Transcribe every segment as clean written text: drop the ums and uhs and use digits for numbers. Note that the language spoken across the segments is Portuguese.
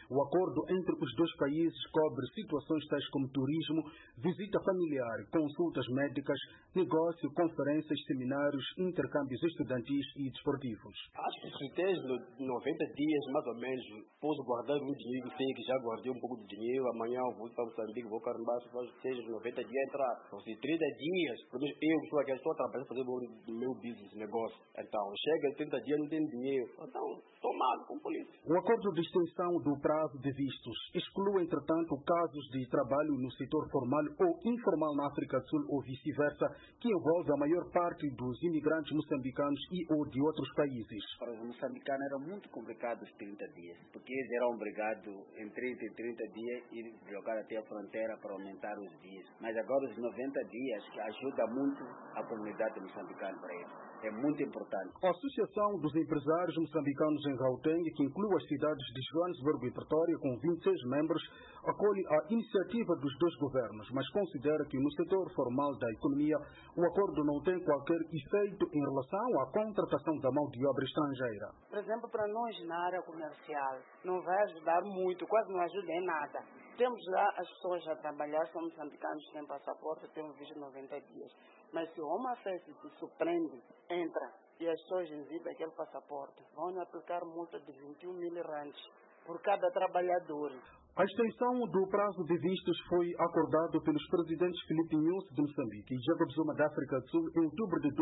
O acordo entre os dois países cobre situações tais como turismo, visita familiar, consultas médicas, negócio, conferências, seminários, intercâmbios estudantis e desportivos. Acho que se tens 90 dias, mais ou menos, posso guardar muito dinheiro, sei que já guardei um pouco de dinheiro, amanhã eu vou para Moçambique, vou carimbar, seja 90 dias entrar. Ou se 30 dias, pelo menos eu sou aqui, estou trabalhando, fazer o meu business, negócio. Então, chega 30 dias, não tenho dinheiro. Então, estou mal com a polícia. O acordo de extensão do prazo de vistos exclui, entretanto, casos de trabalho no setor formal ou informal na África do Sul ou vice-versa, que envolve a maior parte dos imigrantes moçambicanos e ou de outros países. Para os moçambicanos era muito complicado os 30 dias, porque eles eram obrigados em 30 dias ir jogar até a fronteira para aumentar os dias. Mas agora os 90 dias ajuda muito a comunidade moçambicana para eles. É muito importante. A Associação dos Empresários Moçambicanos em Gauteng, que inclui as cidades de Joanesburgo e Pretória, com 26 membros, acolhe a iniciativa dos dois governos, mas considera que no setor formal da economia o acordo não tem qualquer efeito em relação à contratação da mão de obra estrangeira. Por exemplo, para nós na área comercial, não vai ajudar muito, quase não ajuda em nada. Temos lá as pessoas a trabalhar, são moçambicanos, têm passaporte, temos visto 90 dias. Mas se o Home Affairs se surpreende, entra e as pessoas exibem aquele passaporte, vão aplicar multa de 21 mil rands por cada trabalhador. A extensão do prazo de vistos foi acordado pelos presidentes Filipe Nyusi de Moçambique e Jacob Zuma da África do Sul em outubro de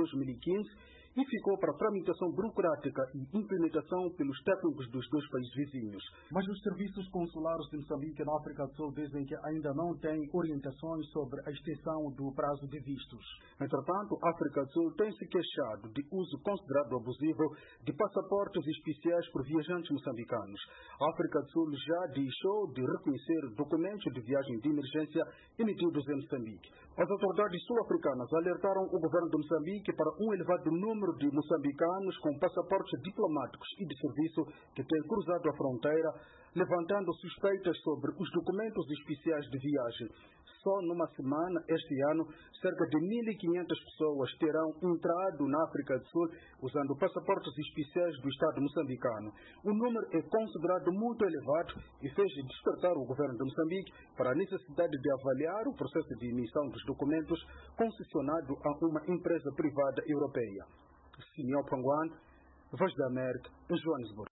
2015 e ficou para tramitação burocrática e implementação pelos técnicos dos dois países vizinhos. Mas os serviços consulares de Moçambique e na África do Sul dizem que ainda não têm orientações sobre a extensão do prazo de vistos. Entretanto, a África do Sul tem se queixado de uso considerado abusivo de passaportes especiais por viajantes moçambicanos. A África do Sul já deixou de reconhecer documentos de viagem de emergência emitidos em Moçambique. As autoridades sul-africanas alertaram o governo de Moçambique para um elevado número de moçambicanos com passaportes diplomáticos e de serviço que têm cruzado a fronteira, levantando suspeitas sobre os documentos especiais de viagem. Só numa semana, este ano, cerca de 1.500 pessoas terão entrado na África do Sul usando passaportes especiais do Estado moçambicano. O número é considerado muito elevado e fez despertar o governo de Moçambique para a necessidade de avaliar o processo de emissão dos documentos concessionado a uma empresa privada europeia. Simeão Panguan, Voz da América, em Joanesburgo.